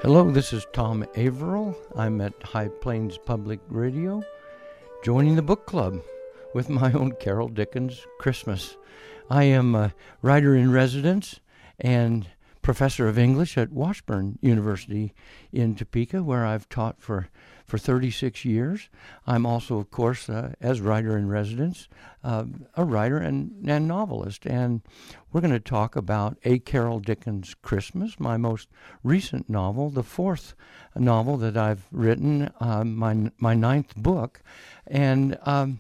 Hello, this is Tom Averill. I'm at High Plains Public Radio, joining the book club with my own Carol Dickens Christmas. I am a writer-in-residence and professor of English at Washburn University in Topeka, where I've taught for 36 years. I'm also, of course, as writer-in-residence, a writer and novelist. And we're going to talk about A Carol Dickens Christmas, my most recent novel, the fourth novel that I've written, my ninth book. And I'm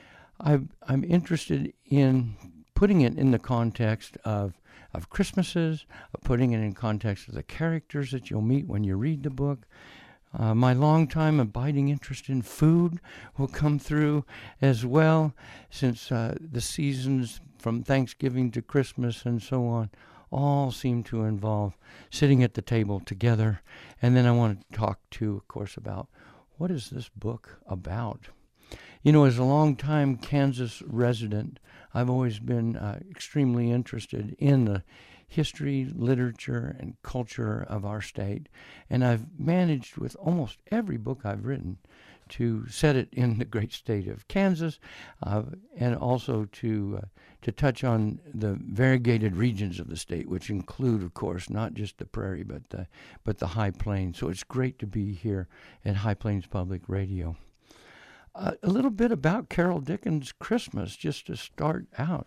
interested in putting it in the context of Christmases, putting it in context of the characters that you'll meet when you read the book. My long-time abiding interest in food will come through as well, since the seasons from Thanksgiving to Christmas and so on all seem to involve sitting at the table together. And then I want to talk too, of course, about what is this book about? You know, as a long-time Kansas resident, I've always been extremely interested in the history, literature, and culture of our state. And I've managed with almost every book I've written to set it in the great state of Kansas, and also to touch on the variegated regions of the state, which include, of course, not just the prairie, but the High Plains. So it's great to be here at High Plains Public Radio. A little bit about Carol Dickens' Christmas, just to start out.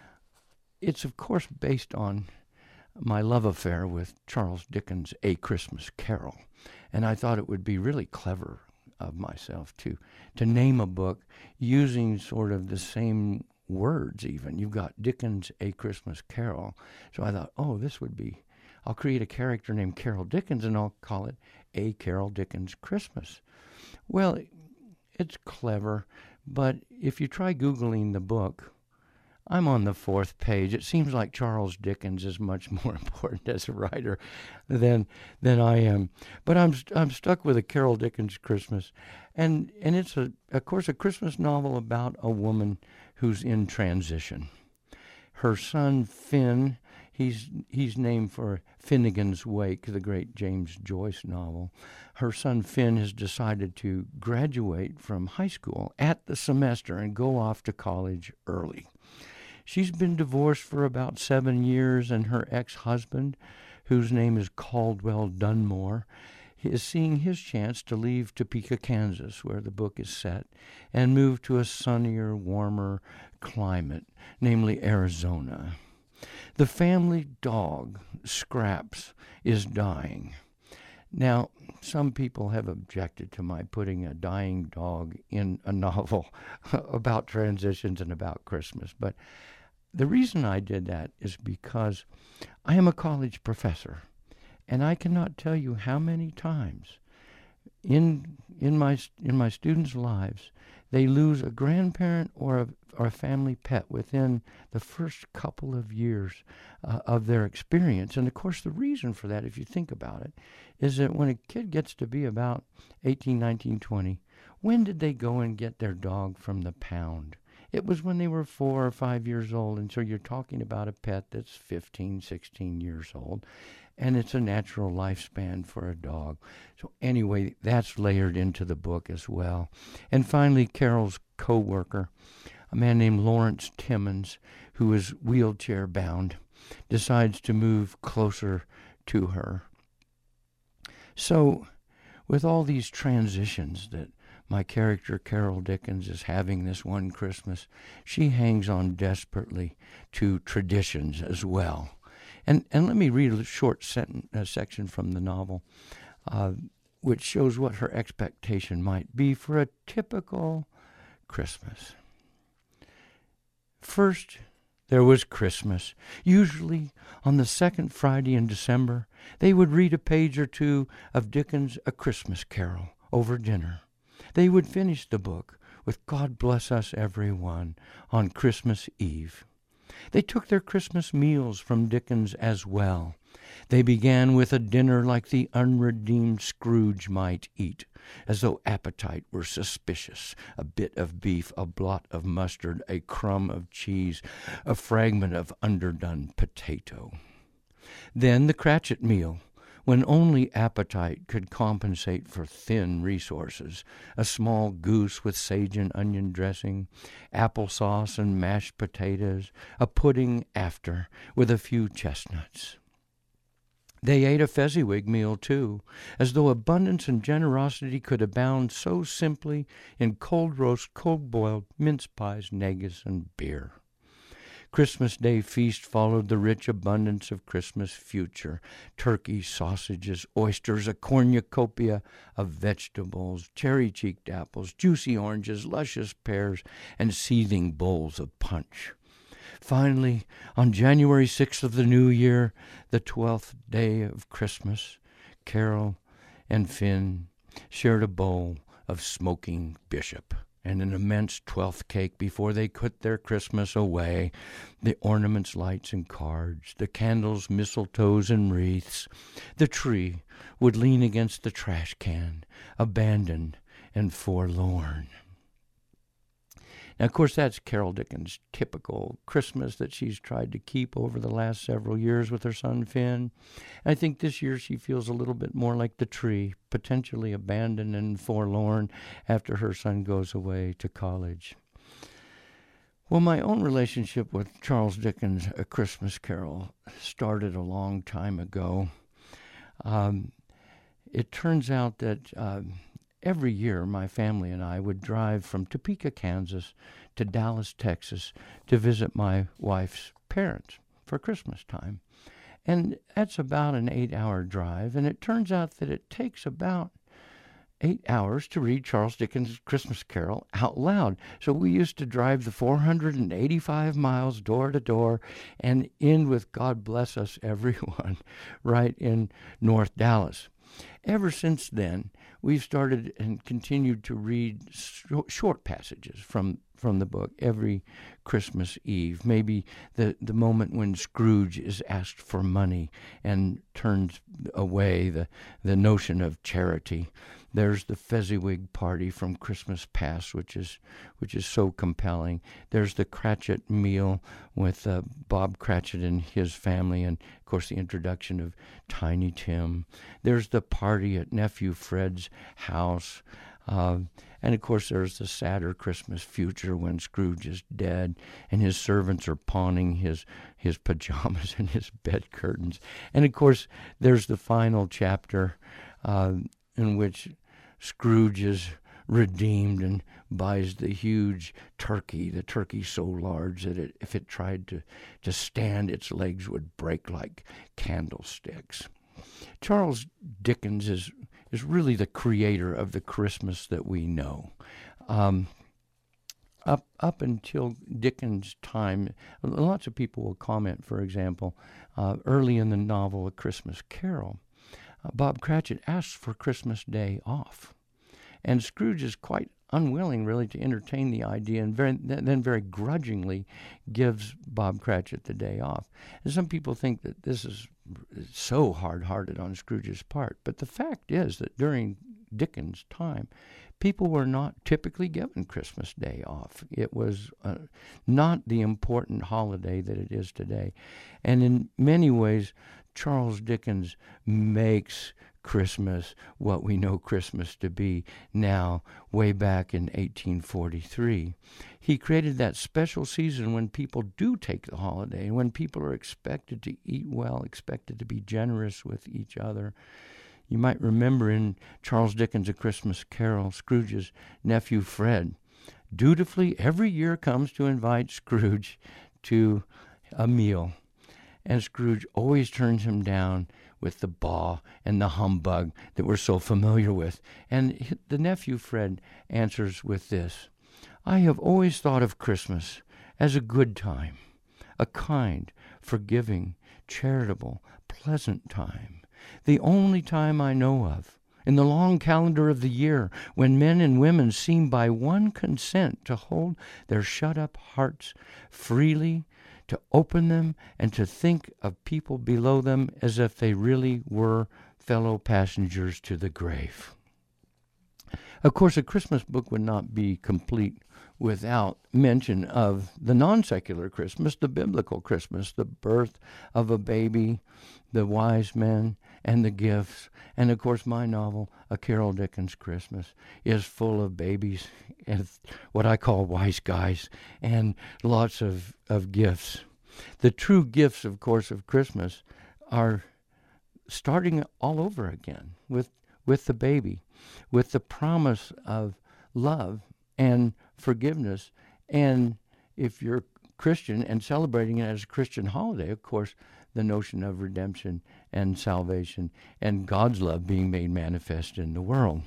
It's, of course, based on my love affair with Charles Dickens' A Christmas Carol. And I thought it would be really clever of myself to name a book using sort of the same words even. You've got Dickens' A Christmas Carol. So I thought, I'll create a character named Carol Dickens and I'll call it A Carol Dickens Christmas. Well, it's clever, but if you try Googling the book, I'm on the fourth page. It seems like Charles Dickens is much more important as a writer than I am. But I'm stuck with A Carol Dickens Christmas, and it's of course a Christmas novel about a woman who's in transition. Her son Finn, he's named for Finnegan's Wake, the great James Joyce novel. Her son Finn has decided to graduate from high school at the semester and go off to college early. She's been divorced for about 7 years, and her ex-husband, whose name is Caldwell Dunmore, is seeing his chance to leave Topeka, Kansas, where the book is set, and move to a sunnier, warmer climate, namely Arizona. The family dog, Scraps, is dying. Now, some people have objected to my putting a dying dog in a novel about transitions and about Christmas, but the reason I did that is because I am a college professor, and I cannot tell you how many times in my students' lives they lose a grandparent or a family pet within the first couple of years of their experience. And of course, the reason for that, if you think about it, is that when a kid gets to be about 18, 19, 20, when did they go and get their dog from the pound? It was when they were 4 or 5 years old, and so you're talking about a pet that's 15, 16 years old, and it's a natural lifespan for a dog. So anyway, that's layered into the book as well. And finally, Carol's co-worker, a man named Lawrence Timmons, who is wheelchair-bound, decides to move closer to her. So with all these transitions that my character Carol Dickens is having this one Christmas, she hangs on desperately to traditions as well. And let me read a short section from the novel, which shows what her expectation might be for a typical Christmas. First, there was Christmas. Usually on the second Friday in December, they would read a page or two of Dickens' A Christmas Carol over dinner. They would finish the book with God Bless Us Everyone on Christmas Eve. They took their Christmas meals from Dickens as well. They began with a dinner like the unredeemed Scrooge might eat, as though appetite were suspicious. A bit of beef, a blot of mustard, a crumb of cheese, a fragment of underdone potato. Then the Cratchit meal, when only appetite could compensate for thin resources, a small goose with sage and onion dressing, applesauce and mashed potatoes, a pudding after with a few chestnuts. They ate a Fezziwig meal, too, as though abundance and generosity could abound so simply in cold roast, cold-boiled mince pies, negus, and beer. Christmas Day feast followed the rich abundance of Christmas future. Turkey, sausages, oysters, a cornucopia of vegetables, cherry-cheeked apples, juicy oranges, luscious pears, and seething bowls of punch. Finally, on January 6th of the new year, the 12th day of Christmas, Carol and Finn shared a bowl of smoking bishop and an immense 12th cake before they put their Christmas away, the ornaments, lights, and cards, the candles, mistletoes, and wreaths. The tree would lean against the trash can, abandoned and forlorn. Now, of course, that's Carol Dickens' typical Christmas that she's tried to keep over the last several years with her son, Finn. I think this year she feels a little bit more like the tree, potentially abandoned and forlorn after her son goes away to college. Well, my own relationship with Charles Dickens' A Christmas Carol started a long time ago. It turns out that every year, my family and I would drive from Topeka, Kansas to Dallas, Texas to visit my wife's parents for Christmas time. And that's about an 8-hour drive. And it turns out that it takes about 8 hours to read Charles Dickens' Christmas Carol out loud. So we used to drive the 485 miles door to door and end with God Bless Us Everyone right in North Dallas. Ever since then, we've started and continued to read short passages from the book every Christmas Eve. Maybe the moment when Scrooge is asked for money and turns away, the notion of charity. There's the Fezziwig party from Christmas Past, which is so compelling. There's the Cratchit meal with Bob Cratchit and his family, and of course the introduction of Tiny Tim. There's the party at Nephew Fred's house. And of course there's the sadder Christmas future when Scrooge is dead and his servants are pawning his pajamas and his bed curtains. And of course there's the final chapter in which Scrooge is redeemed and buys the huge turkey, the turkey so large that if it tried to stand, its legs would break like candlesticks. Charles Dickens is really the creator of the Christmas that we know. Up until Dickens' time, lots of people will comment, for example, early in the novel A Christmas Carol, Bob Cratchit asks for Christmas Day off. And Scrooge is quite unwilling, really, to entertain the idea, and then very grudgingly gives Bob Cratchit the day off. And some people think that this is so hard-hearted on Scrooge's part. But the fact is that during Dickens' time, people were not typically given Christmas Day off. It was not the important holiday that it is today. And in many ways, Charles Dickens makes Christmas what we know Christmas to be now, way back in 1843. He created that special season when people do take the holiday, and when people are expected to eat well, expected to be generous with each other. You might remember in Charles Dickens' A Christmas Carol, Scrooge's nephew Fred dutifully every year comes to invite Scrooge to a meal. And Scrooge always turns him down with the baw and the humbug that we're so familiar with. And the nephew Fred answers with this: I have always thought of Christmas as a good time, a kind, forgiving, charitable, pleasant time, the only time I know of in the long calendar of the year when men and women seem by one consent to hold their shut-up hearts freely, to open them, and to think of people below them as if they really were fellow passengers to the grave. Of course, a Christmas book would not be complete without mention of the non-secular Christmas, the biblical Christmas, the birth of a baby, the wise men, and the gifts. And of course, my novel, A Carol Dickens Christmas, is full of babies and what I call wise guys and lots of gifts. The true gifts, of course, of Christmas are starting all over again with the baby, with the promise of love and forgiveness. And if you're Christian and celebrating it as a Christian holiday, of course, the notion of redemption and salvation and God's love being made manifest in the world.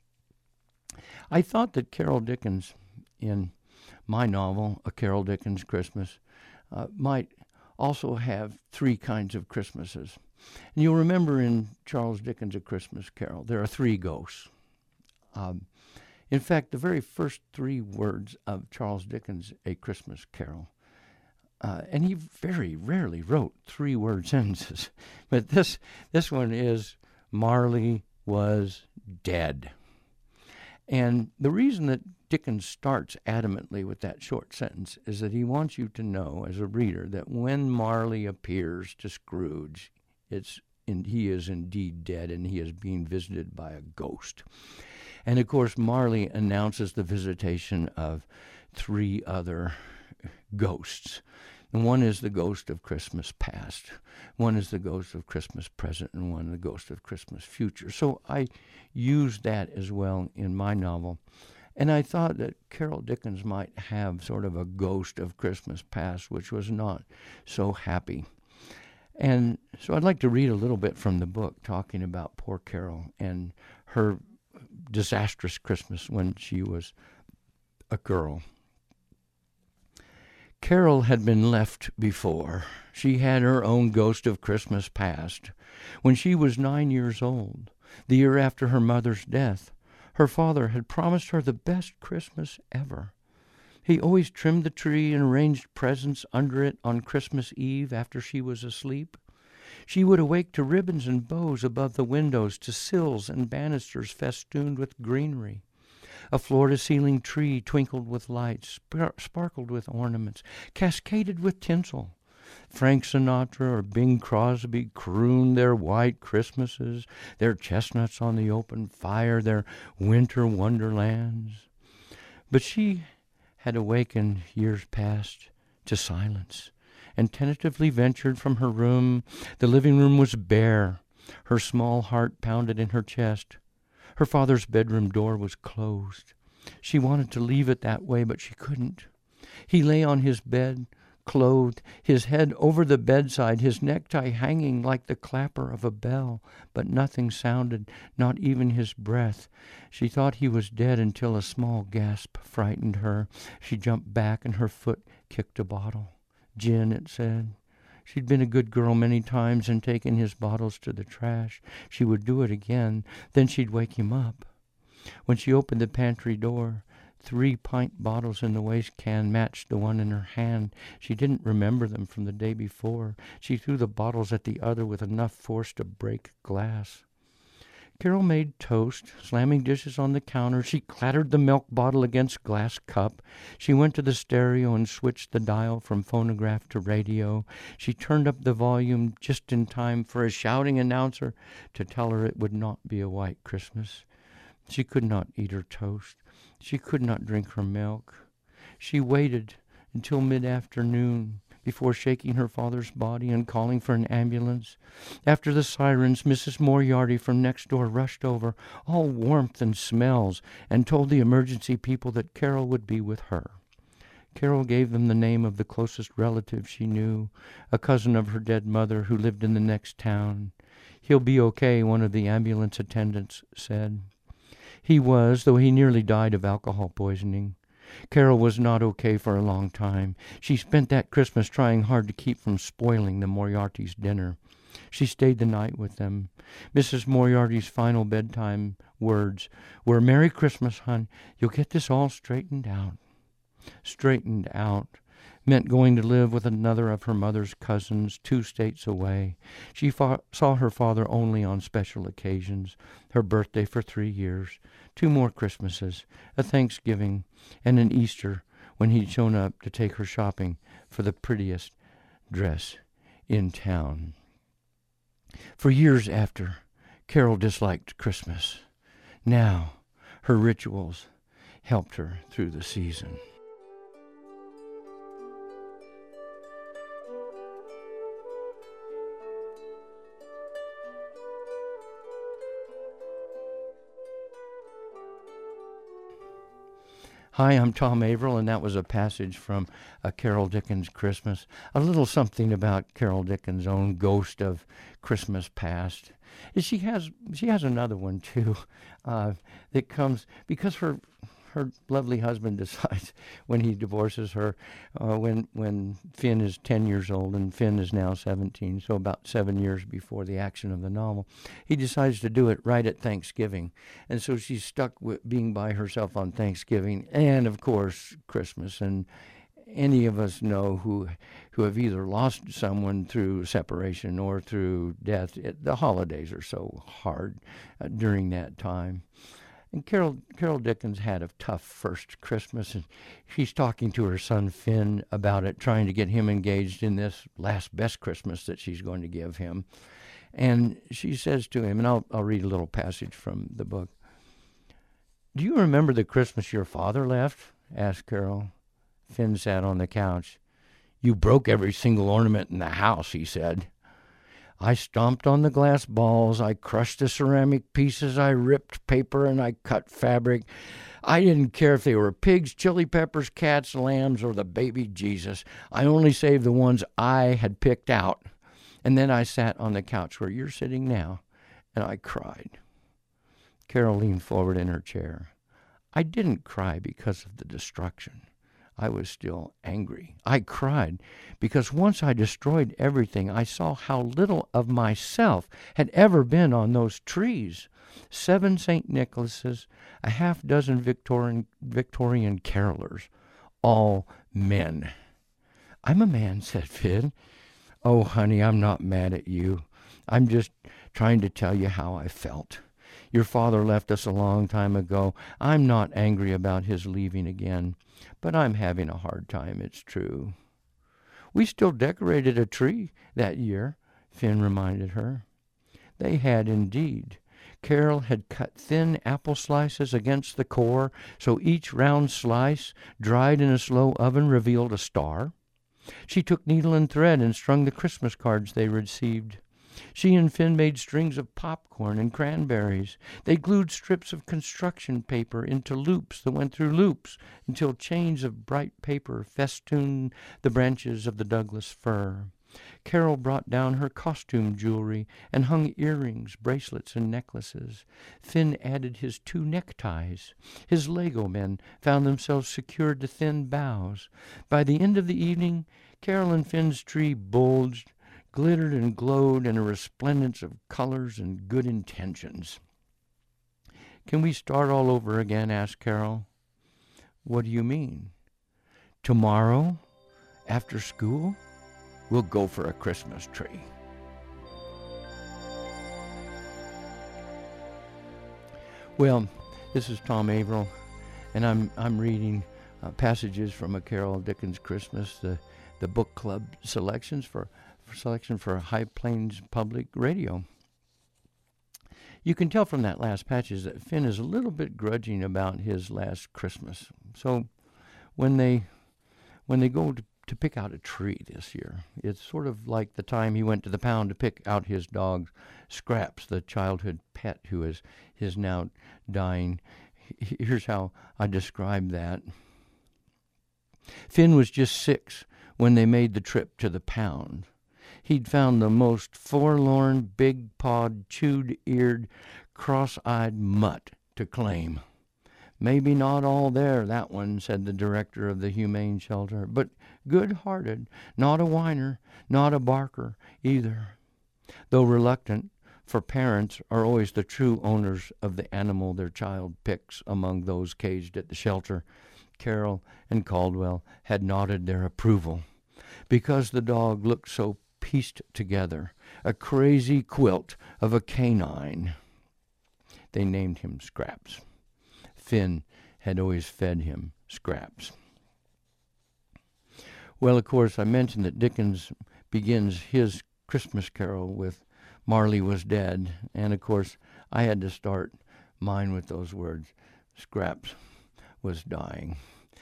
I thought that Carol Dickens, in my novel, A Carol Dickens Christmas, might also have three kinds of Christmases. And you'll remember in Charles Dickens' A Christmas Carol, there are three ghosts. In fact, the very first three words of Charles Dickens' A Christmas Carol, and he very rarely wrote three-word sentences, but this one is, Marley was dead. And the reason that Dickens starts adamantly with that short sentence is that he wants you to know, as a reader, that when Marley appears to Scrooge, he is indeed dead and he is being visited by a ghost. And of course, Marley announces the visitation of three other ghosts. And one is the ghost of Christmas past, one is the ghost of Christmas present, and one the ghost of Christmas future. So I used that as well in my novel. And I thought that Carol Dickens might have sort of a ghost of Christmas past, which was not so happy. And so I'd like to read a little bit from the book talking about poor Carol and her disastrous Christmas when she was a girl. Carol had been left before. She had her own ghost of Christmas past. When she was 9 years old, the year after her mother's death, her father had promised her the best Christmas ever. He always trimmed the tree and arranged presents under it on Christmas Eve after she was asleep. She would awake to ribbons and bows above the windows, to sills and banisters festooned with greenery. A floor-to-ceiling tree twinkled with lights, sparkled with ornaments, cascaded with tinsel. Frank Sinatra or Bing Crosby crooned their white Christmases, their chestnuts on the open fire, their winter wonderlands. But she had awakened years past to silence and tentatively ventured from her room. The living room was bare. Her small heart pounded in her chest. Her father's bedroom door was closed. She wanted to leave it that way, but she couldn't. He lay on his bed, clothed, his head over the bedside, his necktie hanging like the clapper of a bell, but nothing sounded, not even his breath. She thought he was dead until a small gasp frightened her. She jumped back and her foot kicked a bottle. Gin, it said. She'd been a good girl many times and taken his bottles to the trash. She would do it again. Then she'd wake him up. When she opened the pantry door, 3 pint bottles in the waste can matched the one in her hand. She didn't remember them from the day before. She threw the bottles at the other with enough force to break glass. Carol made toast, slamming dishes on the counter. She clattered the milk bottle against glass cup. She went to the stereo and switched the dial from phonograph to radio. She turned up the volume just in time for a shouting announcer to tell her it would not be a white Christmas. She could not eat her toast. She could not drink her milk. She waited until mid-afternoon before shaking her father's body and calling for an ambulance. After the sirens, Mrs. Moriarty from next door rushed over, all warmth and smells, and told the emergency people that Carol would be with her. Carol gave them the name of the closest relative she knew, a cousin of her dead mother who lived in the next town. "He'll be okay," one of the ambulance attendants said. He was, though he nearly died of alcohol poisoning. Carol was not okay for a long time. She spent that Christmas trying hard to keep from spoiling the Moriarty's dinner. She stayed the night with them. Mrs. Moriarty's final bedtime words were, "Merry Christmas, hon. You'll get this all straightened out." Straightened out. meant going to live with another of her mother's cousins 2 states away. She saw her father only on special occasions, her birthday for 3 years, 2 more Christmases, a Thanksgiving, and an Easter when he'd shown up to take her shopping for the prettiest dress in town. For years after, Carol disliked Christmas. Now, her rituals helped her through the season. Hi, I'm Tom Averill, and that was a passage from A Carol Dickens Christmas. A little something about Carol Dickens' own ghost of Christmas past. She has another one too, that comes because her lovely husband decides when he divorces her, when Finn is 10 years old and Finn is now 17, so about 7 years before the action of the novel, he decides to do it right at Thanksgiving. And so she's stuck with being by herself on Thanksgiving and, of course, Christmas. And any of us know who have either lost someone through separation or through death. The holidays are so hard during that time. And Carol Dickens had a tough first Christmas, and she's talking to her son Finn about it, trying to get him engaged in this last best Christmas that she's going to give him. And she says to him, and I'll read a little passage from the book. "Do you remember the Christmas your father left?" asked Carol. Finn sat on the couch. "You broke every single ornament in the house," he said. "I stomped on the glass balls, I crushed the ceramic pieces, I ripped paper, and I cut fabric. I didn't care if they were pigs, chili peppers, cats, lambs, or the baby Jesus. I only saved the ones I had picked out. And then I sat on the couch where you're sitting now, and I cried." Carol leaned forward in her chair. "I didn't cry because of the destruction. I was still angry. I cried because once I destroyed everything, I saw how little of myself had ever been on those trees. 7 St. Nicholases, a half-dozen Victorian carolers, all men." "I'm a man," said Finn. "Oh, honey, I'm not mad at you. I'm just trying to tell you how I felt. Your father left us a long time ago. I'm not angry about his leaving again, but I'm having a hard time, it's true." "We still decorated a tree that year," Finn reminded her. They had indeed. Carol had cut thin apple slices against the core, so each round slice, dried in a slow oven, revealed a star. She took needle and thread and strung the Christmas cards they received. She and Finn made strings of popcorn and cranberries. They glued strips of construction paper into loops that went through loops until chains of bright paper festooned the branches of the Douglas fir. Carol brought down her costume jewelry and hung earrings, bracelets, and necklaces. Finn added his 2 neckties. His Lego men found themselves secured to thin boughs. By the end of the evening, Carol and Finn's tree bulged, glittered and glowed in a resplendence of colors and good intentions. "Can we start all over again?" asked Carol. "What do you mean?" "Tomorrow, after school, we'll go for a Christmas tree." Well, this is Tom Averill, and I'm reading passages from A Carol Dickens Christmas, the book club selection for High Plains Public Radio. You can tell from that last passage that Finn is a little bit grudging about his last Christmas. So when they go to pick out a tree this year, it's sort of like the time he went to the pound to pick out his dog Scraps, the childhood pet who is now dying. Here's how I describe that. Finn was just 6 when they made the trip to the pound. He'd found the most forlorn, big-pawed, chewed-eared, cross-eyed mutt to claim. "Maybe not all there, that one," said the director of the humane shelter, "but good-hearted, not a whiner, not a barker either." Though reluctant, for parents are always the true owners of the animal their child picks among those caged at the shelter, Carol and Caldwell had nodded their approval, because the dog looked so pieced together, a crazy quilt of a canine. They named him Scraps. Finn had always fed him scraps. Well, of course, I mentioned that Dickens begins his Christmas Carol with Marley was dead, and of course, I had to start mine with those words. Scraps was dying.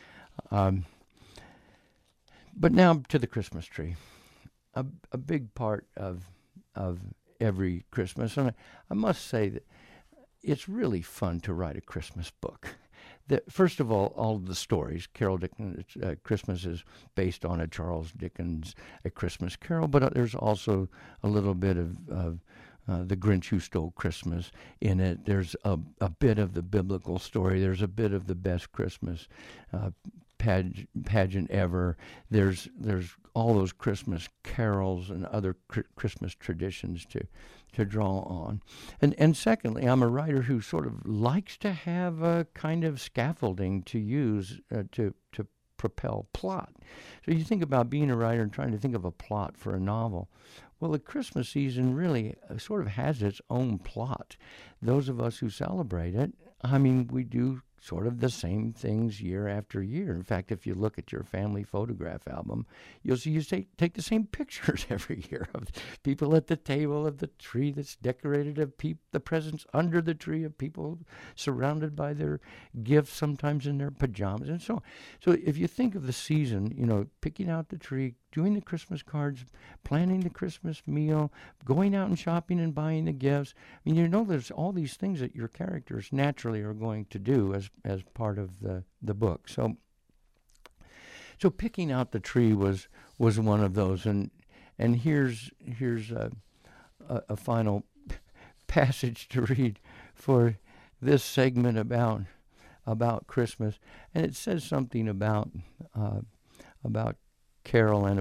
But now to the Christmas tree. A big part of every Christmas, and I must say that it's really fun to write a Christmas book. First of all of the stories. Carol Dickens' Christmas is based on a Charles Dickens A Christmas Carol, but there's also a little bit of The Grinch Who Stole Christmas in it. There's a bit of the biblical story. There's a bit of the best Christmas pageant ever. There's all those Christmas carols and other Christmas traditions to draw on. And secondly, I'm a writer who sort of likes to have a kind of scaffolding to use to propel plot. So you think about being a writer and trying to think of a plot for a novel. Well, the Christmas season really sort of has its own plot. Those of us who celebrate it, I mean, we do sort of the same things year after year. In fact, if you look at your family photograph album, you'll see you take the same pictures every year of people at the table, of the tree that's decorated, of the presents under the tree, of people surrounded by their gifts, sometimes in their pajamas, and so on. So if you think of the season, picking out the tree, doing the Christmas cards, planning the Christmas meal, going out and shopping and buying the gifts. I mean, there's all these things that your characters naturally are going to do as part of the book. So picking out the tree was one of those, and here's a final passage to read for this segment about Christmas, and it says something about Carol and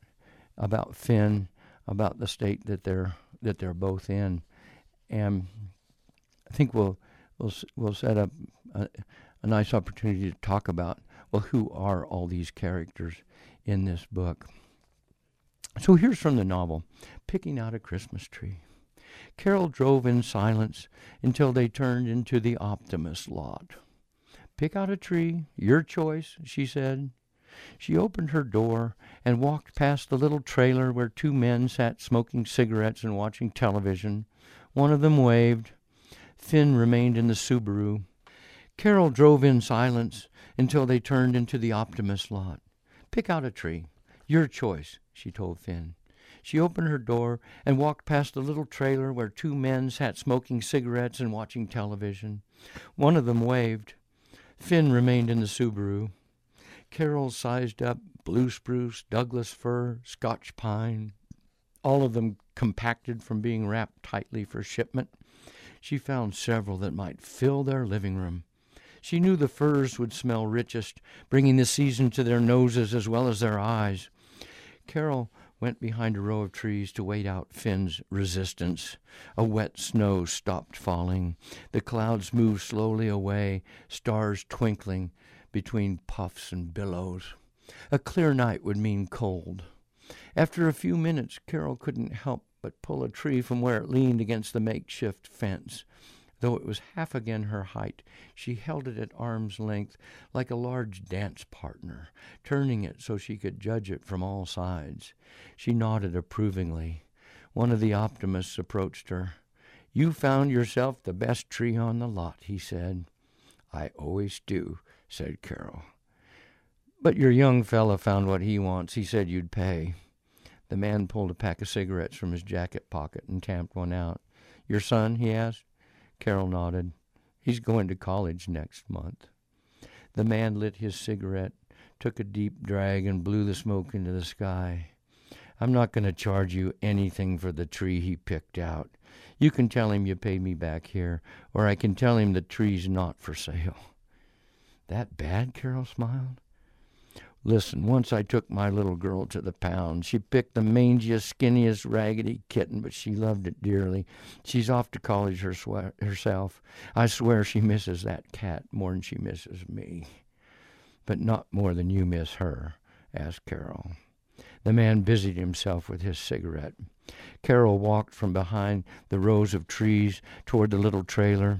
about Finn, about the state that they're both in, and I think we'll set up a nice opportunity to talk about, well, who are all these characters in this book. So here's from the novel, Picking Out a Christmas Tree. Carol drove in silence until they turned into the Optimist lot. "Pick out a tree, your choice," she said. She opened her door and walked past the little trailer where two men sat smoking cigarettes and watching television. One of them waved. Finn remained in the Subaru. Carol drove in silence until they turned into the Optimist lot. "Pick out a tree. Your choice," she told Finn. She opened her door and walked past the little trailer where two men sat smoking cigarettes and watching television. One of them waved. Finn remained in the Subaru. Carol sized up blue spruce, Douglas fir, Scotch pine, all of them compacted from being wrapped tightly for shipment. She found several that might fill their living room. She knew the firs would smell richest, bringing the season to their noses as well as their eyes. Carol went behind a row of trees to wait out Finn's resistance. A wet snow stopped falling. The clouds moved slowly away, stars twinkling between puffs and billows. A clear night would mean cold. After a few minutes, Carol couldn't help but pull a tree from where it leaned against the makeshift fence. Though it was half again her height, she held it at arm's length like a large dance partner, turning it so she could judge it from all sides. She nodded approvingly. One of the Optimists approached her. "You found yourself the best tree on the lot," he said. "I always do," said Carol. "But your young fella found what he wants. He said you'd pay." The man pulled a pack of cigarettes from his jacket pocket and tamped one out. "Your son?" he asked. Carol nodded. "He's going to college next month." The man lit his cigarette, took a deep drag, and blew the smoke into the sky. "I'm not going to charge you anything for the tree he picked out. You can tell him you paid me back here, or I can tell him the tree's not for sale." "That bad?" Carol smiled. "Listen, once I took my little girl to the pound. She picked the mangiest, skinniest, raggedy kitten, but she loved it dearly. She's off to college herself. I swear she misses that cat more than she misses me." "But not more than you miss her?" asked Carol. The man busied himself with his cigarette. Carol walked from behind the rows of trees toward the little trailer.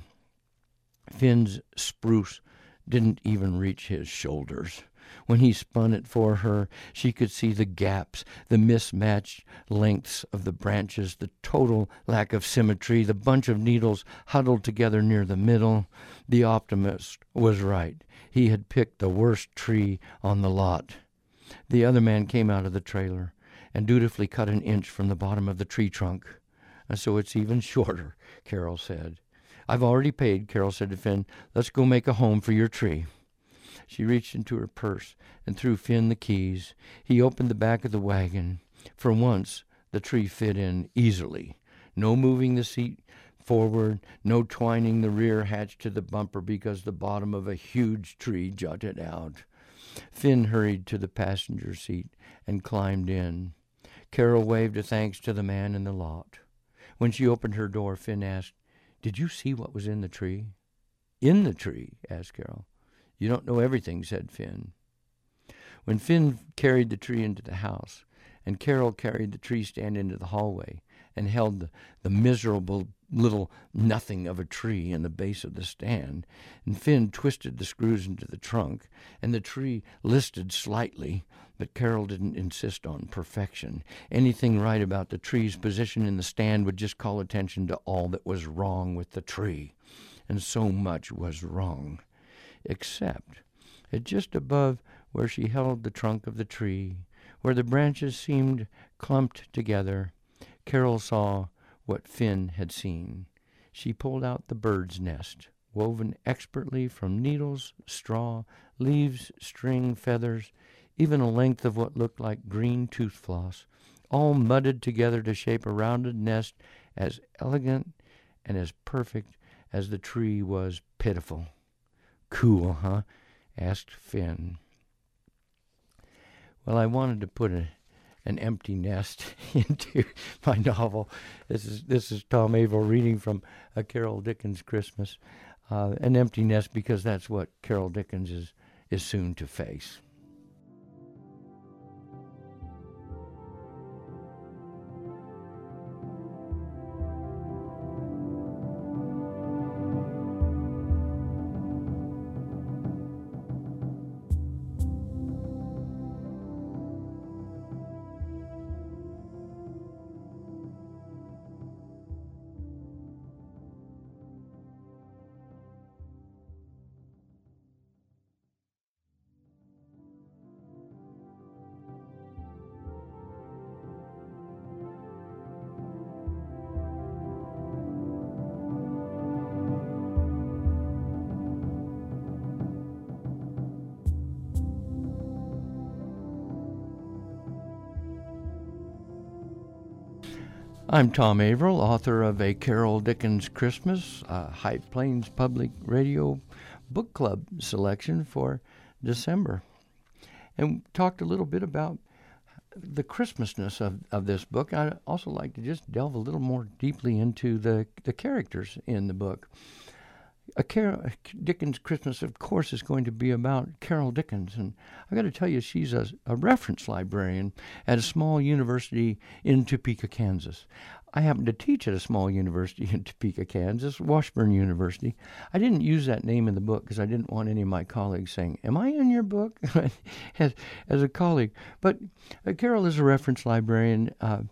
Finn's spruce didn't even reach his shoulders. When he spun it for her, she could see the gaps, the mismatched lengths of the branches, the total lack of symmetry, the bunch of needles huddled together near the middle. The optimist was right. He had picked the worst tree on the lot. The other man came out of the trailer and dutifully cut an inch from the bottom of the tree trunk. "So it's even shorter," Carol said. "I've already paid," Carol said to Finn. "Let's go make a home for your tree." She reached into her purse and threw Finn the keys. He opened the back of the wagon. For once, the tree fit in easily. No moving the seat forward, no twining the rear hatch to the bumper because the bottom of a huge tree jutted out. Finn hurried to the passenger seat and climbed in. Carol waved a thanks to the man in the lot. When she opened her door, Finn asked, "Did you see what was in the tree?" "In the tree?" asked Carol. "You don't know everything," said Finn. When Finn carried the tree into the house, and Carol carried the tree stand into the hallway and held the miserable little nothing of a tree in the base of the stand, and Finn twisted the screws into the trunk, and the tree listed slightly, but Carol didn't insist on perfection. Anything right about the tree's position in the stand would just call attention to all that was wrong with the tree. And so much was wrong. Except at just above where she held the trunk of the tree, where the branches seemed clumped together, Carol saw what Finn had seen. She pulled out the bird's nest, woven expertly from needles, straw, leaves, string, feathers, even a length of what looked like green tooth floss, all mudded together to shape a rounded nest as elegant and as perfect as the tree was pitiful. "Cool, huh?" asked Finn. Well, I wanted to put an empty nest into my novel. This is Tom Averill reading from A Carol Dickens Christmas. An empty nest because that's what Carol Dickens is soon to face. I'm Tom Averill, author of A Carol Dickens Christmas, High Plains Public Radio Book Club selection for December. And talked a little bit about the Christmasness of this book. I'd also like to just delve a little more deeply into the characters in the book. A Carol Dickens Christmas, of course, is going to be about Carol Dickens. And I've got to tell you, she's a reference librarian at a small university in Topeka, Kansas. I happen to teach at a small university in Topeka, Kansas, Washburn University. I didn't use that name in the book because I didn't want any of my colleagues saying, "Am I in your book?" as a colleague. But Carol is a reference librarian,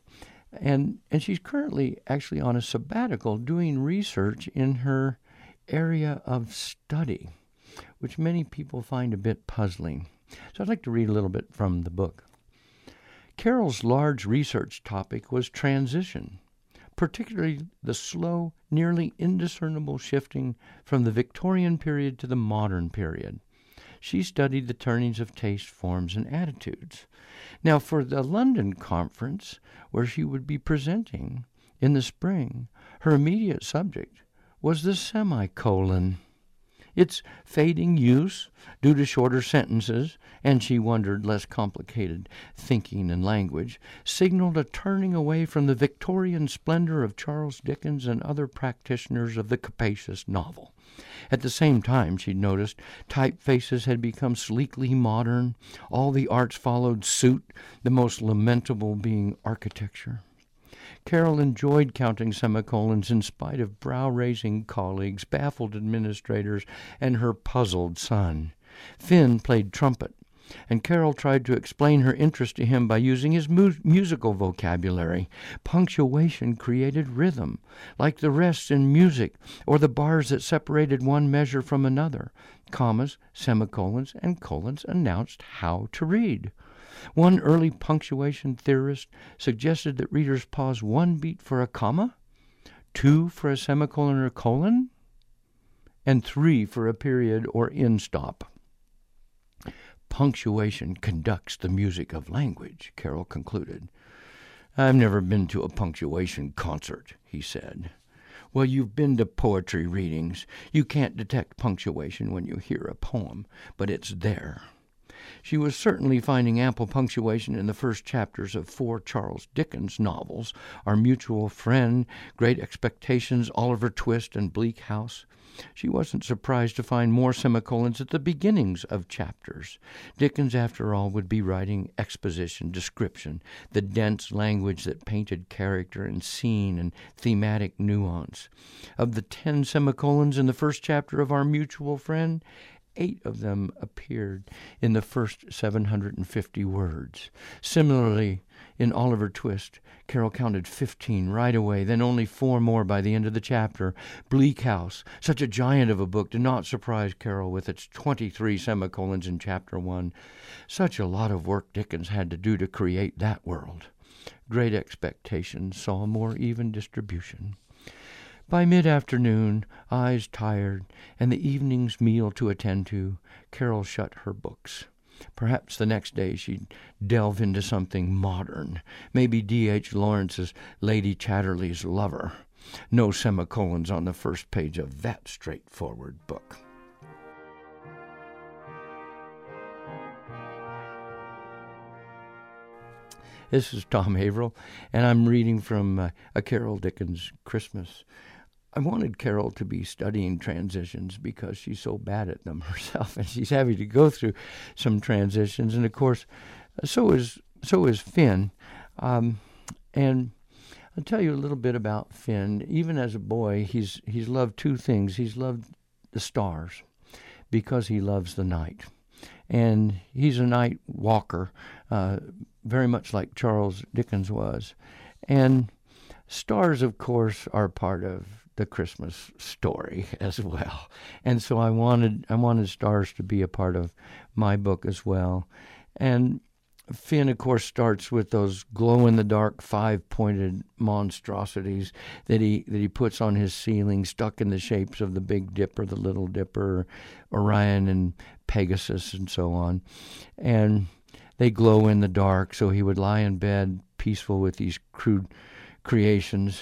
and she's currently actually on a sabbatical doing research in her area of study, which many people find a bit puzzling. So I'd like to read a little bit from the book. Carol's large research topic was transition, particularly the slow, nearly indiscernible shifting from the Victorian period to the modern period. She studied the turnings of taste, forms, and attitudes. Now, for the London conference, where she would be presenting in the spring, her immediate subject was the semicolon. Its fading use, due to shorter sentences, and she wondered, less complicated thinking and language, signaled a turning away from the Victorian splendor of Charles Dickens and other practitioners of the capacious novel. At the same time, she'd noticed, typefaces had become sleekly modern. All the arts followed suit, the most lamentable being architecture. Carol enjoyed counting semicolons in spite of brow-raising colleagues, baffled administrators, and her puzzled son. Finn played trumpet, and Carol tried to explain her interest to him by using his musical vocabulary. Punctuation created rhythm, like the rests in music or the bars that separated one measure from another. Commas, semicolons, and colons announced how to read. One early punctuation theorist suggested that readers pause 1 beat for a comma, 2 for a semicolon or colon, and 3 for a period or end stop. Punctuation conducts the music of language, Carol concluded. I've never been to a punctuation concert, he said. Well, you've been to poetry readings. You can't detect punctuation when you hear a poem, but it's there. She was certainly finding ample punctuation in the first chapters of 4 Charles Dickens novels, Our Mutual Friend, Great Expectations, Oliver Twist, and Bleak House. She wasn't surprised to find more semicolons at the beginnings of chapters. Dickens, after all, would be writing exposition, description, the dense language that painted character and scene and thematic nuance. Of the 10 semicolons in the first chapter of Our Mutual Friend, 8 of them appeared in the first 750 words. Similarly, in Oliver Twist, Carol counted 15 right away, then only 4 more by the end of the chapter. Bleak House, such a giant of a book, did not surprise Carol with its 23 semicolons in Chapter 1. Such a lot of work Dickens had to do to create that world. Great Expectations saw a more even distribution. By mid-afternoon, eyes tired, and the evening's meal to attend to, Carol shut her books. Perhaps the next day she'd delve into something modern, maybe D.H. Lawrence's Lady Chatterley's Lover. No semicolons on the first page of that straightforward book. This is Tom Averill, and I'm reading from A Carol Dickens Christmas. I wanted Carol to be studying transitions because she's so bad at them herself, and she's having to go through some transitions. And of course, so is Finn. And I'll tell you a little bit about Finn. Even as a boy, he's loved 2 things. He's loved the stars because he loves the night, and he's a night walker, very much like Charles Dickens was. And stars, of course, are part of the Christmas story as well. And so I wanted stars to be a part of my book as well. And Finn, of course, starts with those glow-in-the-dark 5-pointed monstrosities that he puts on his ceiling, stuck in the shapes of the Big Dipper, the Little Dipper, Orion and Pegasus, and so on. And they glow in the dark, so he would lie in bed peaceful with these crude creations,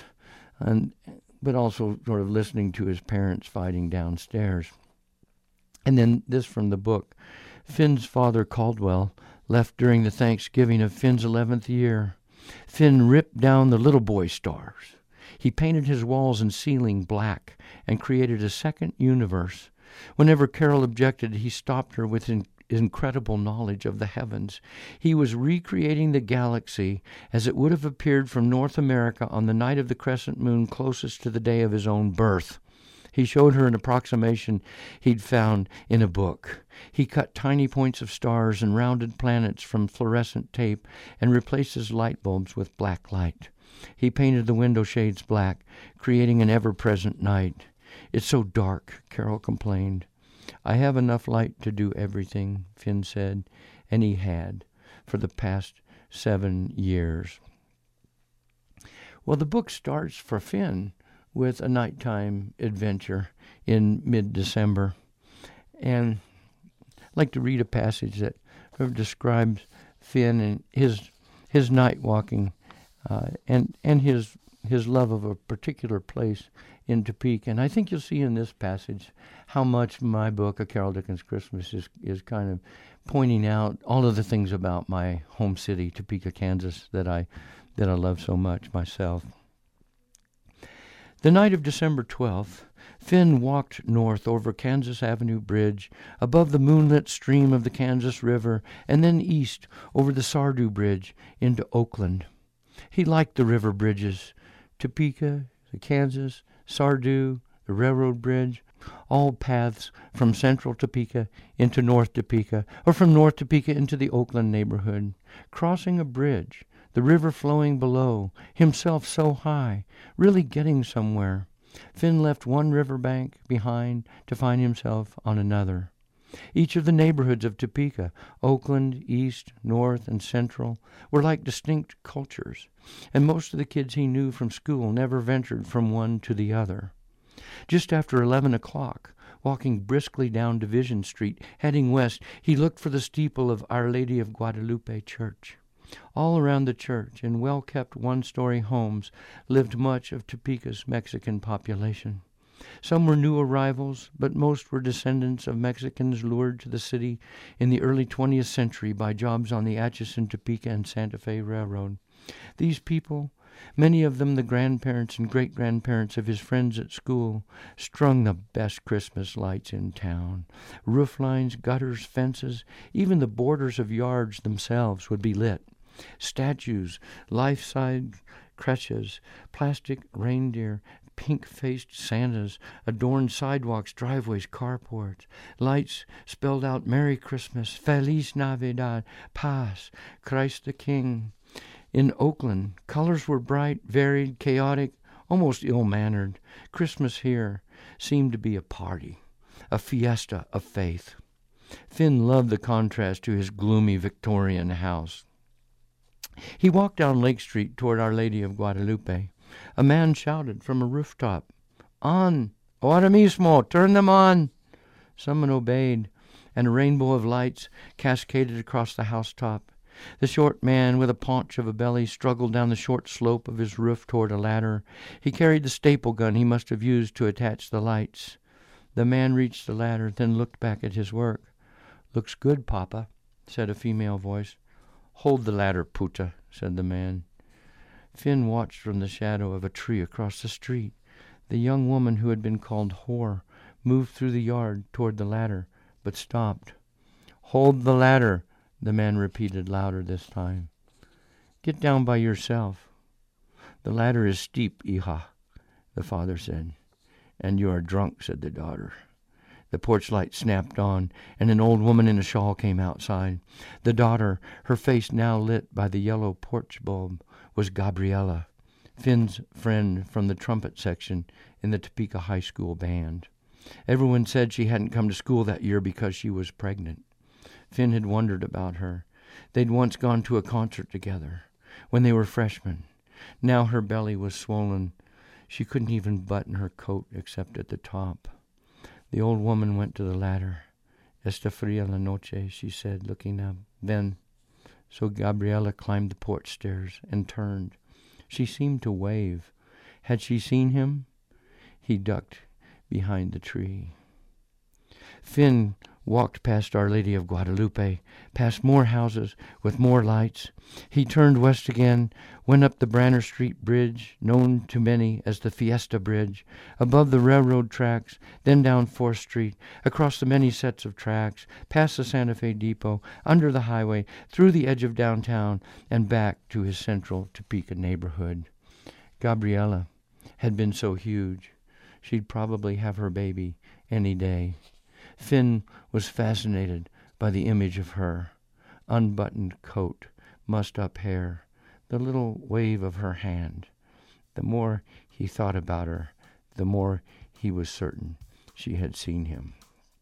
but also sort of listening to his parents fighting downstairs. And then this from the book. Finn's father, Caldwell, left during the Thanksgiving of Finn's 11th year. Finn ripped down the little boy stars. He painted his walls and ceiling black and created a second universe. Whenever Carol objected, he stopped her with incredible knowledge of the heavens. He was recreating the galaxy as it would have appeared from North America on the night of the crescent moon closest to the day of his own birth. He showed her an approximation he'd found in a book. He cut tiny points of stars and rounded planets from fluorescent tape and replaced his light bulbs with black light. He painted the window shades black, creating an ever-present night. It's so dark, Carol complained. I have enough light to do everything, Finn said, and he had, for the past 7 years. Well, the book starts for Finn with a nighttime adventure in mid-December. And I'd like to read a passage that describes Finn and his night walking and his love of a particular place in Topeka. And I think you'll see in this passage how much my book, A Carol Dickens Christmas, is kind of pointing out all of the things about my home city, Topeka, Kansas, that I love so much myself. The night of December 12th, Finn walked north over Kansas Avenue Bridge, above the moonlit stream of the Kansas River, and then east over the Sardu Bridge into Oakland. He liked the river bridges, Topeka, the Kansas, Sardu, the railroad bridge, all paths from central Topeka into North Topeka, or from North Topeka into the Oakland neighborhood. Crossing a bridge, the river flowing below, himself so high, really getting somewhere. Finn left one riverbank behind to find himself on another. Each of the neighborhoods of Topeka, Oakland, East, North, and Central, were like distinct cultures, and most of the kids he knew from school never ventured from one to the other. Just after 11 o'clock, walking briskly down Division Street, heading west, he looked for the steeple of Our Lady of Guadalupe Church. All around the church, in well-kept one-story homes, lived much of Topeka's Mexican population. Some were new arrivals, but most were descendants of Mexicans lured to the city in the early 20th century by jobs on the Atchison, Topeka, and Santa Fe Railroad. These people, many of them the grandparents and great-grandparents of his friends at school, strung the best Christmas lights in town. Roof lines, gutters, fences, even the borders of yards themselves would be lit. Statues, life-size creches, plastic reindeer, pink-faced Santas adorned sidewalks, driveways, carports. Lights spelled out Merry Christmas, Feliz Navidad, Paz, Christ the King. In Oakland, colors were bright, varied, chaotic, almost ill-mannered. Christmas here seemed to be a party, a fiesta of faith. Finn loved the contrast to his gloomy Victorian house. He walked down Lake Street toward Our Lady of Guadalupe. A man shouted from a rooftop, "On! Ahora mismo! Turn them on!" Someone obeyed, and a rainbow of lights cascaded across the housetop. The short man with a paunch of a belly struggled down the short slope of his roof toward a ladder. He carried the staple gun he must have used to attach the lights. The man reached the ladder, then looked back at his work. "Looks good, Papa," said a female voice. "Hold the ladder, puta," said the man. Finn watched from the shadow of a tree across the street. The young woman who had been called whore moved through the yard toward the ladder, but stopped. "Hold the ladder," the man repeated louder this time. "Get down by yourself." "The ladder is steep, hija," the father said. "And you are drunk," said the daughter. The porch light snapped on, and an old woman in a shawl came outside. The daughter, her face now lit by the yellow porch bulb, was Gabriella, Finn's friend from the trumpet section in the Topeka High School band. Everyone said she hadn't come to school that year because she was pregnant. Finn had wondered about her. They'd once gone to a concert together, when they were freshmen. Now her belly was swollen. She couldn't even button her coat except at the top. The old woman went to the ladder. "Está fría la noche," she said, looking up. Then, so Gabriella climbed the porch stairs and turned. She seemed to wave. Had she seen him? He ducked behind the tree. Finn walked past Our Lady of Guadalupe, past more houses with more lights. He turned west again, went up the Branner Street Bridge, known to many as the Fiesta Bridge, above the railroad tracks, then down 4th Street, across the many sets of tracks, past the Santa Fe Depot, under the highway, through the edge of downtown, and back to his central Topeka neighborhood. Gabriella had been so huge, she'd probably have her baby any day. Finn was fascinated by the image of her. Unbuttoned coat, mussed-up hair, the little wave of her hand. The more he thought about her, the more he was certain she had seen him.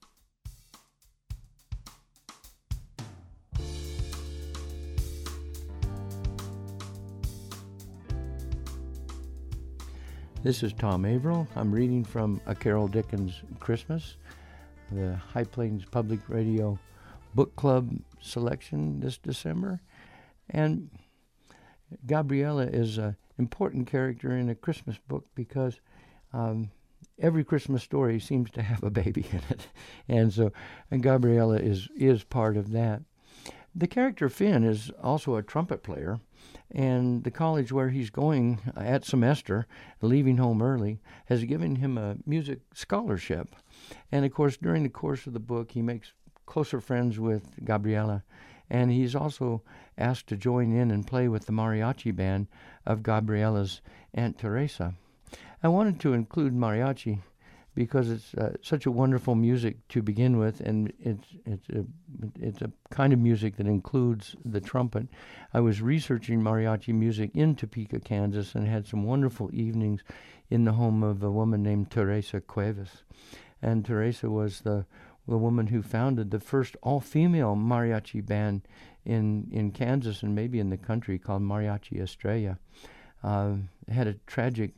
This is Tom Averill. I'm reading from A Carol Dickens Christmas, the High Plains Public Radio Book Club selection this December. And Gabriella is an important character in a Christmas book because every Christmas story seems to have a baby in it, and Gabriella is part of that. The character Finn is also a trumpet player, and the college where he's going at semester, leaving home early, has given him a music scholarship. And of course, during the course of the book, he makes closer friends with Gabriella, and he's also asked to join in and play with the mariachi band of Gabriella's Aunt Teresa. I wanted to include mariachi because it's such a wonderful music to begin with, and it's a kind of music that includes the trumpet. I was researching mariachi music in Topeka, Kansas, and had some wonderful evenings in the home of a woman named Teresa Cuevas. And Teresa was the woman who founded the first all-female mariachi band in Kansas and maybe in the country, called Mariachi Estrella. It had a tragic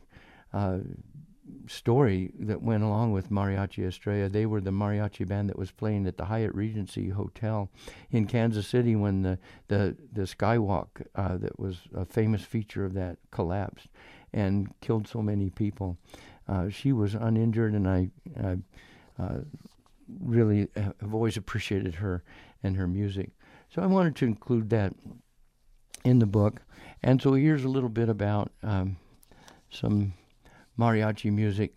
story that went along with Mariachi Estrella. They were the mariachi band that was playing at the Hyatt Regency Hotel in Kansas City when the skywalk that was a famous feature of that collapsed and killed so many people. She was uninjured, and I really have always appreciated her and her music. So I wanted to include that in the book. And so here's a little bit about some mariachi music.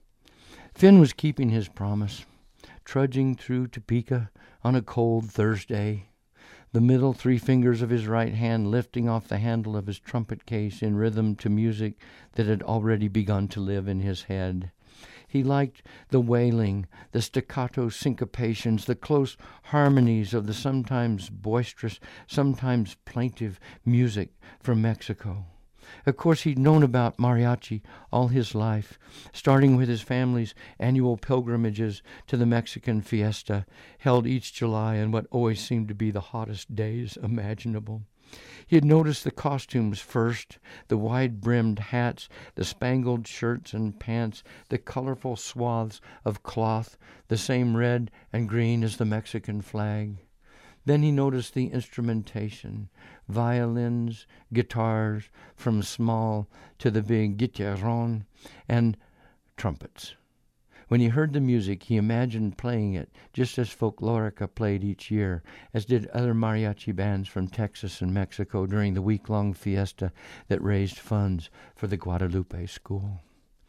Finn was keeping his promise, trudging through Topeka on a cold Thursday, the middle three fingers of his right hand lifting off the handle of his trumpet case in rhythm to music that had already begun to live in his head. He liked the wailing, the staccato syncopations, the close harmonies of the sometimes boisterous, sometimes plaintive music from Mexico. Of course, he'd known about mariachi all his life, starting with his family's annual pilgrimages to the Mexican fiesta, held each July in what always seemed to be the hottest days imaginable. He had noticed the costumes first, the wide-brimmed hats, the spangled shirts and pants, the colorful swaths of cloth, the same red and green as the Mexican flag. Then he noticed the instrumentation, violins, guitars, from small to the big guitarron, and trumpets. When he heard the music, he imagined playing it just as Folklorica played each year, as did other mariachi bands from Texas and Mexico during the week-long fiesta that raised funds for the Guadalupe School.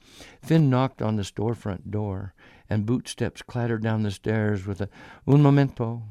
Finn knocked on the storefront door, and boot steps clattered down the stairs with a "un momento."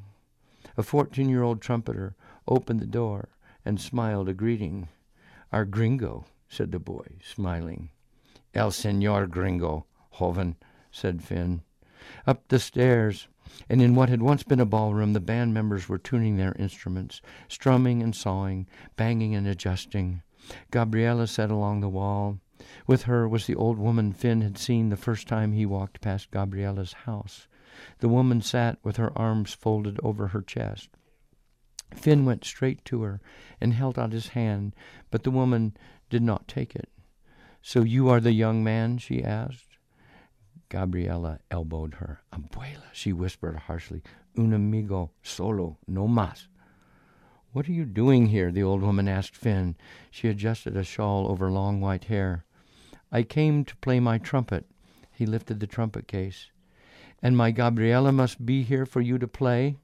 A 14-year-old trumpeter opened the door and smiled a greeting. "Our gringo," said the boy, smiling. "El señor gringo, joven," said Finn. Up the stairs, and in what had once been a ballroom, the band members were tuning their instruments, strumming and sawing, banging and adjusting. Gabriella sat along the wall. With her was the old woman Finn had seen the first time he walked past Gabriella's house. The woman sat with her arms folded over her chest. Finn went straight to her and held out his hand, but the woman did not take it. "So you are the young man?" she asked. Gabriella elbowed her. "Abuela," she whispered harshly. "Un amigo solo, no más." "What are you doing here?" the old woman asked Finn. She adjusted a shawl over long white hair. "I came to play my trumpet." He lifted the trumpet case. "And my Gabriella must be here for you to play?"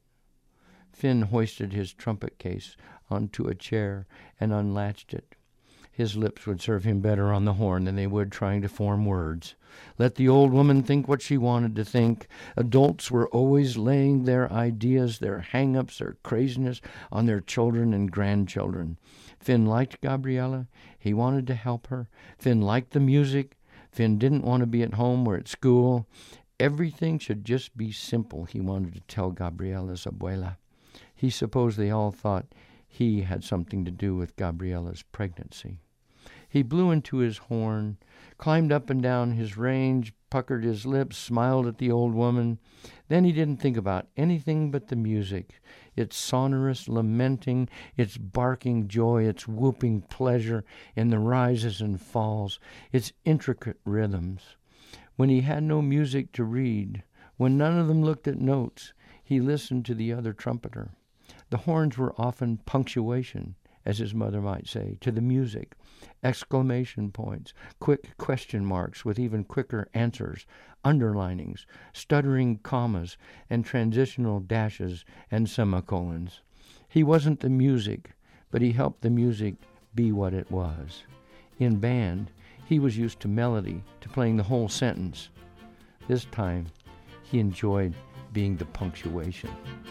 Finn hoisted his trumpet case onto a chair and unlatched it. His lips would serve him better on the horn than they would trying to form words. Let the old woman think what she wanted to think. Adults were always laying their ideas, their hang-ups, their craziness on their children and grandchildren. Finn liked Gabriella. He wanted to help her. Finn liked the music. Finn didn't want to be at home or at school. Everything should just be simple, he wanted to tell Gabriella's abuela. He supposed they all thought he had something to do with Gabriella's pregnancy. He blew into his horn, climbed up and down his range, puckered his lips, smiled at the old woman. Then he didn't think about anything but the music, its sonorous lamenting, its barking joy, its whooping pleasure in the rises and falls, its intricate rhythms. When he had no music to read, when none of them looked at notes, he listened to the other trumpeter. The horns were often punctuation, as his mother might say, to the music. exclamation points, quick question marks with even quicker answers, underlinings, stuttering commas, and transitional dashes and semicolons. He wasn't the music, but he helped the music be what it was. In band, he was used to melody, to playing the whole sentence. This time, he enjoyed being the punctuation.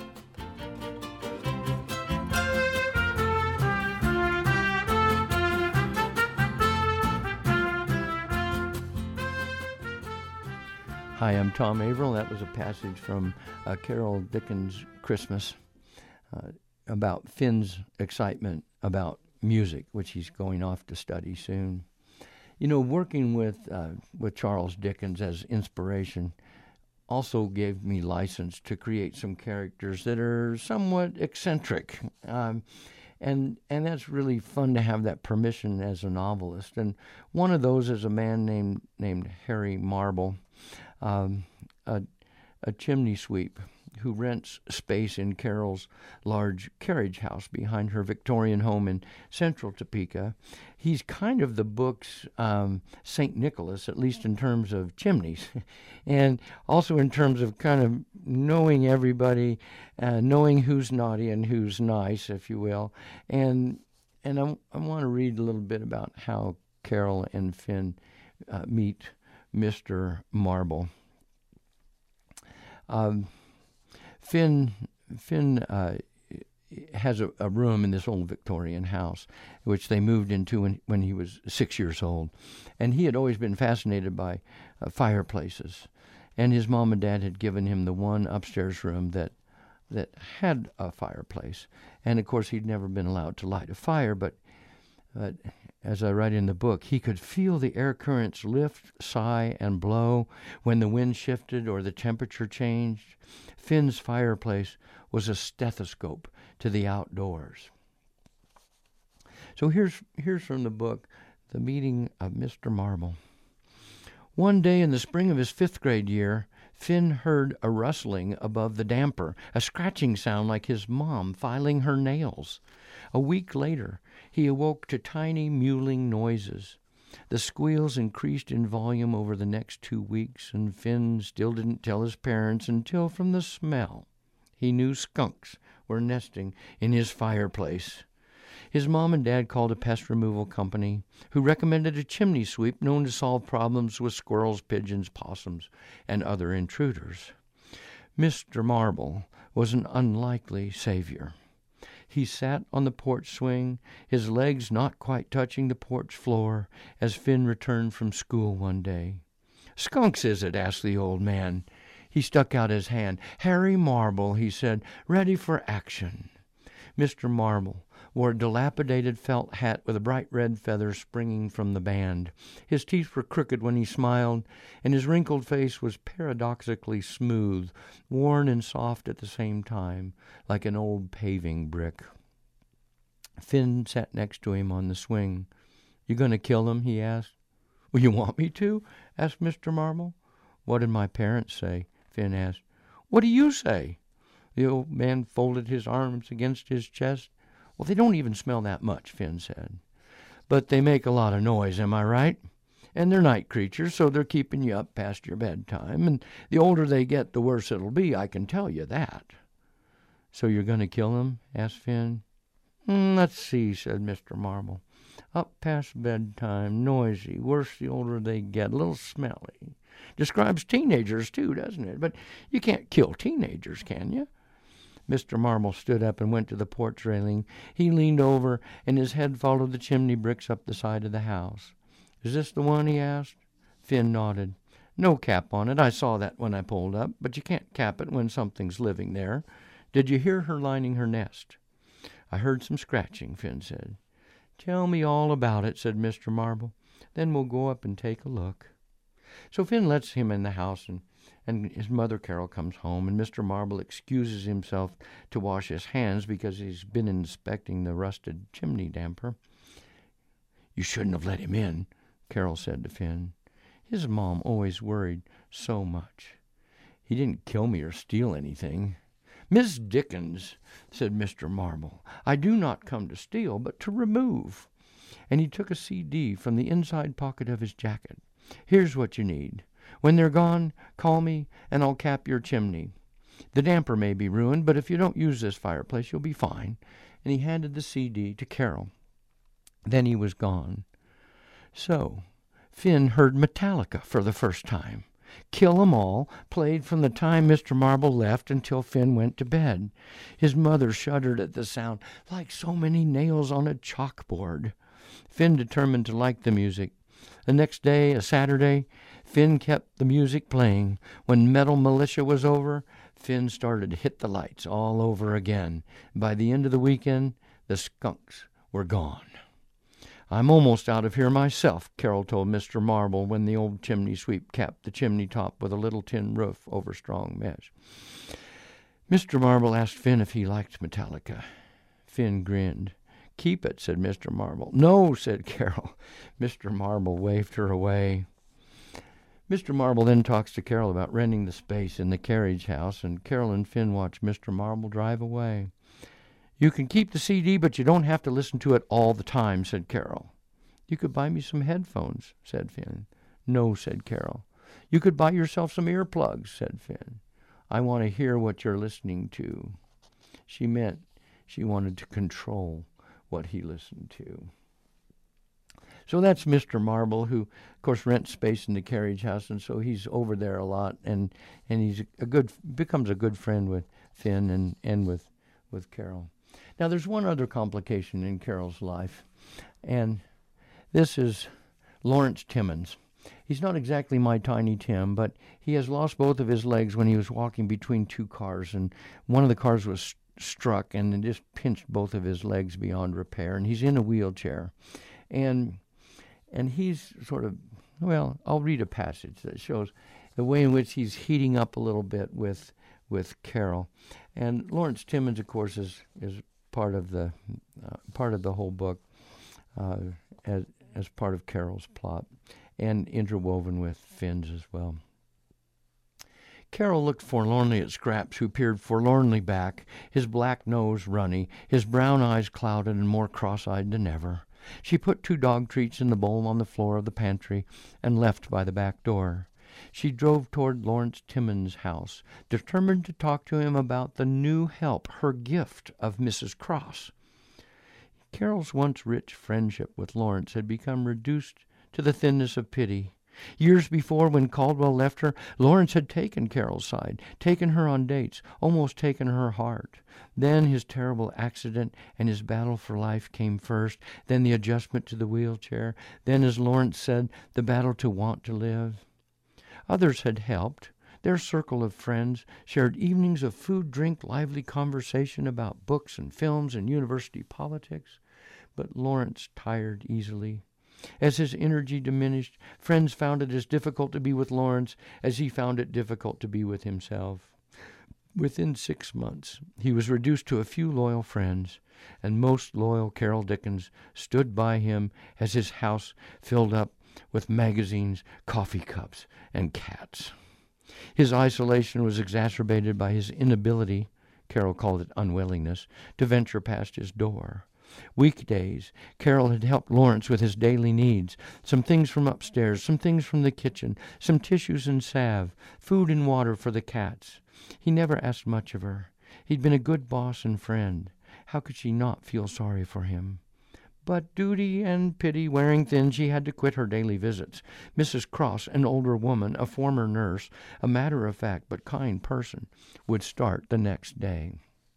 Hi, I'm Tom Averill. That was a passage from Carol Dickens' Christmas about Finn's excitement about music, which he's going off to study soon. You know, working with Charles Dickens as inspiration also gave me license to create some characters that are somewhat eccentric. And that's really fun to have that permission as a novelist. And one of those is a man named Harry Marble, a chimney sweep who rents space in Carol's large carriage house behind her Victorian home in central Topeka. He's kind of the book's St. Nicholas, at least in terms of chimneys, and also in terms of kind of knowing everybody, knowing who's naughty and who's nice, if you will. And I want to read a little bit about how Carol and Finn meet Mr. Marble. Finn has a room in this old Victorian house, which they moved into when he was 6 years old. And he had always been fascinated by fireplaces. And his mom and dad had given him the one upstairs room that had a fireplace. And, of course, he'd never been allowed to light a fire, but as I write in the book, he could feel the air currents lift, sigh, and blow when the wind shifted or the temperature changed. Finn's fireplace was a stethoscope to the outdoors. So here's from the book, The Meeting of Mr. Marble. One day in the spring of his 5th grade year, Finn heard a rustling above the damper, a scratching sound like his mom filing her nails. A week later, he awoke to tiny mewling noises. The squeals increased in volume over the next 2 weeks, and Finn still didn't tell his parents until, from the smell, he knew skunks were nesting in his fireplace. His mom and dad called a pest removal company, who recommended a chimney sweep known to solve problems with squirrels, pigeons, possums, and other intruders. Mr. Marble was an unlikely savior. He sat on the porch swing, his legs not quite touching the porch floor, as Finn returned from school one day. "Skunks, is it?" asked the old man. He stuck out his hand. "Harry Marble," he said, "ready for action." Mr. Marble wore a dilapidated felt hat with a bright red feather springing from the band. His teeth were crooked when he smiled, and his wrinkled face was paradoxically smooth, worn and soft at the same time, like an old paving brick. Finn sat next to him on the swing. "You going to kill them?" he asked. "Well, you want me to?" asked Mr. Marble. "What did my parents say?" Finn asked. "What do you say?" The old man folded his arms against his chest. "Well, they don't even smell that much," Finn said. "But they make a lot of noise, am I right? And they're night creatures, so they're keeping you up past your bedtime. And the older they get, the worse it'll be, I can tell you that." "So you're going to kill them?" asked Finn. "Let's see," said Mr. Marble. "Up past bedtime, noisy, worse the older they get, a little smelly. Describes teenagers, too, doesn't it? But you can't kill teenagers, can you?" Mr. Marble stood up and went to the porch railing. He leaned over, and his head followed the chimney bricks up the side of the house. "Is this the one?" he asked. Finn nodded. "No cap on it. I saw that when I pulled up, but you can't cap it when something's living there. Did you hear her lining her nest?" "I heard some scratching," Finn said. "Tell me all about it," said Mr. Marble. "Then we'll go up and take a look." So Finn lets him in the house, and his mother Carol comes home, and Mr. Marble excuses himself to wash his hands because he's been inspecting the rusted chimney damper. "You shouldn't have let him in," Carol said to Finn. His mom always worried so much. "He didn't kill me or steal anything." "Miss Dickens," said Mr. Marble, "I do not come to steal, but to remove." and he took a CD from the inside pocket of his jacket. "Here's what you need. When they're gone, call me, and I'll cap your chimney. The damper may be ruined, but if you don't use this fireplace, you'll be fine." And he handed the CD to Carol. Then he was gone. So Finn heard Metallica for the first time. "Kill 'Em All" played from the time Mr. Marble left until Finn went to bed. His mother shuddered at the sound, like so many nails on a chalkboard. Finn determined to like the music. The next day, a Saturday, Finn kept the music playing. When Metal Militia was over, Finn started to hit the lights all over again. By the end of the weekend, the skunks were gone. "I'm almost out of here myself," Carol told Mr. Marble when the old chimney sweep capped the chimney top with a little tin roof over strong mesh. Mr. Marble asked Finn if he liked Metallica. Finn grinned. "Keep it," said Mr. Marble. "No," said Carol. Mr. Marble waved her away. Mr. Marble then talks to Carol about renting the space in the carriage house, and Carol and Finn watch Mr. Marble drive away. "You can keep the CD, but you don't have to listen to it all the time," said Carol. "You could buy me some headphones," said Finn. "No," said Carol. "You could buy yourself some earplugs," said Finn. "I want to hear what you're listening to." She meant she wanted to control what he listened to. So that's Mr. Marble, who, of course, rents space in the carriage house, and so he's over there a lot, and he's becomes a good friend with Finn and with Carol. Now, there's one other complication in Carol's life, and this is Lawrence Timmons. He's not exactly my Tiny Tim, but he has lost both of his legs when he was walking between two cars, and one of the cars was struck, and it just pinched both of his legs beyond repair, and he's in a wheelchair. And he's sort of, well, I'll read a passage that shows the way in which he's heating up a little bit with Carol. And Lawrence Timmons, of course, is part of the whole book as part of Carol's plot, and interwoven with Finn's as well. Carol looked forlornly at Scraps, who peered forlornly back, his black nose runny, his brown eyes clouded and more cross-eyed than ever. She put 2 dog treats in the bowl on the floor of the pantry and left by the back door. She drove toward Lawrence Timmons' house, determined to talk to him about the new help, her gift of Mrs. Cross. Carol's once rich friendship with Lawrence had become reduced to the thinness of pity. Years before, when Caldwell left her, Lawrence had taken Carol's side, taken her on dates, almost taken her heart. Then his terrible accident and his battle for life came first, then the adjustment to the wheelchair, then, as Lawrence said, the battle to want to live. Others had helped. Their circle of friends shared evenings of food, drink, lively conversation about books and films and university politics. But Lawrence tired easily. As his energy diminished, friends found it as difficult to be with Lawrence as he found it difficult to be with himself. Within 6 months, he was reduced to a few loyal friends, and most loyal Carol Dickens stood by him as his house filled up with magazines, coffee cups, and cats. His isolation was exacerbated by his inability, Carol called it unwillingness, to venture past his door. Weekdays, Carol had helped Lawrence with his daily needs, some things from upstairs, some things from the kitchen, some tissues and salve, food and water for the cats. He never asked much of her. He'd been a good boss and friend. How could she not feel sorry for him? But duty and pity wearing thin, she had to quit her daily visits. Mrs. Cross, an older woman, a former nurse, a matter-of-fact but kind person, would start the next day.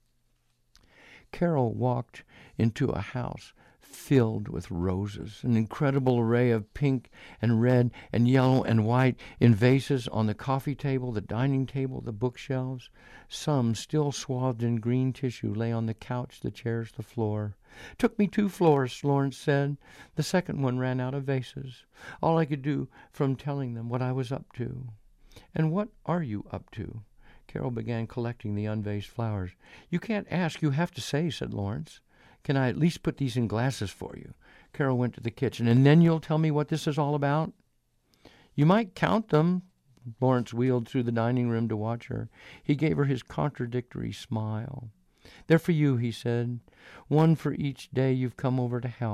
Carol walked into a house filled with roses, an incredible array of pink and red and yellow and white in vases on the coffee table, the dining table, the bookshelves. Some, still swathed in green tissue, lay on the couch, the chairs, the floor. "Took me 2 floors, Lawrence said. The second one ran out of vases. All I could do from telling them what I was up to." "And what are you up to?" Carol began collecting the unvased flowers. "You can't ask, you have to say," said Lawrence. "Can I at least put these in glasses for you?" Carol went to the kitchen. "And then you'll tell me what this is all about?" "You might count them." Lawrence wheeled through the dining room to watch her. He gave her his contradictory smile. "They're for you," he said. "One for each day you've come over to help.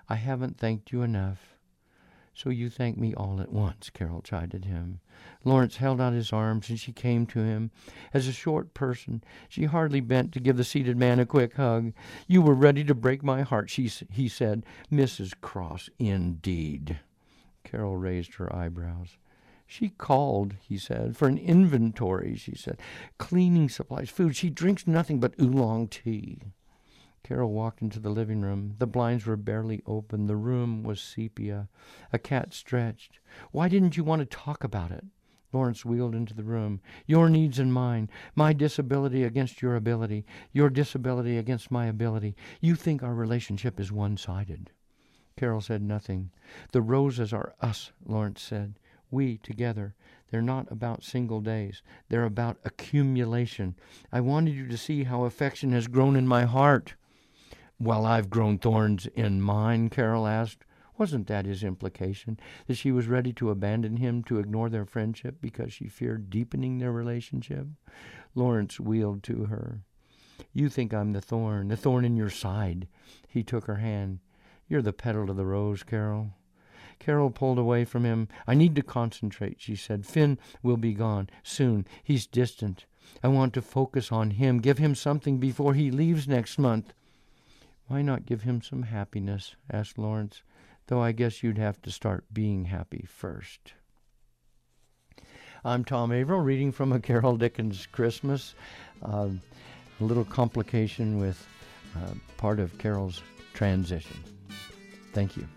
I haven't thanked you enough. So you thank me all at once, Carol chided him. Lawrence held out his arms, and she came to him. As a short person, she hardly bent to give the seated man a quick hug. You were ready to break my heart, he said. Mrs. Cross, indeed. Carol raised her eyebrows. She called, he said, for an inventory, she said. Cleaning supplies, food. She drinks nothing but oolong tea. Carol walked into the living room. The blinds were barely open. The room was sepia. A cat stretched. Why didn't you want to talk about it? Lawrence wheeled into the room. Your needs and mine. My disability against your ability. Your disability against my ability. You think our relationship is one-sided. Carol said nothing. The roses are us, Lawrence said. We together. They're not about single days. They're about accumulation. I wanted you to see how affection has grown in my heart. Well, I've grown thorns in mine, Carol asked. Wasn't that his implication, that she was ready to abandon him, to ignore their friendship because she feared deepening their relationship? Lawrence wheeled to her. You think I'm the thorn in your side. He took her hand. You're the petal to the rose, Carol. Carol pulled away from him. I need to concentrate, she said. Finn will be gone soon. He's distant. I want to focus on him, give him something before he leaves next month. Why not give him some happiness? Asked Lawrence, though I guess you'd have to start being happy first. I'm Tom Averill, reading from a Carol Dickens Christmas. A little complication with part of Carol's transition. Thank you.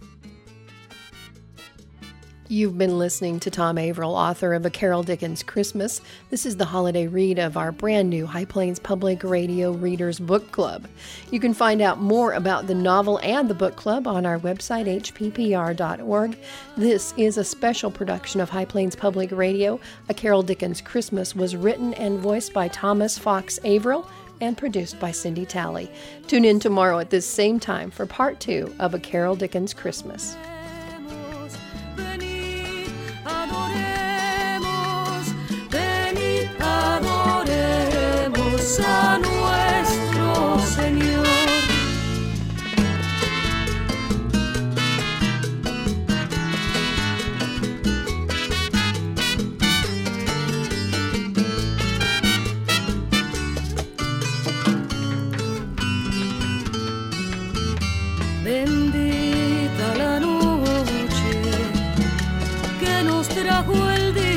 You've been listening to Tom Averill, author of A Carol Dickens Christmas. This is the holiday read of our brand new High Plains Public Radio Readers Book Club. You can find out more about the novel and the book club on our website, hppr.org. This is a special production of High Plains Public Radio. A Carol Dickens Christmas was written and voiced by Thomas Fox Averill and produced by Cindy Talley. Tune in tomorrow at this same time for part 2 of A Carol Dickens Christmas. A nuestro Señor. Bendita la noche que nos trajo el día.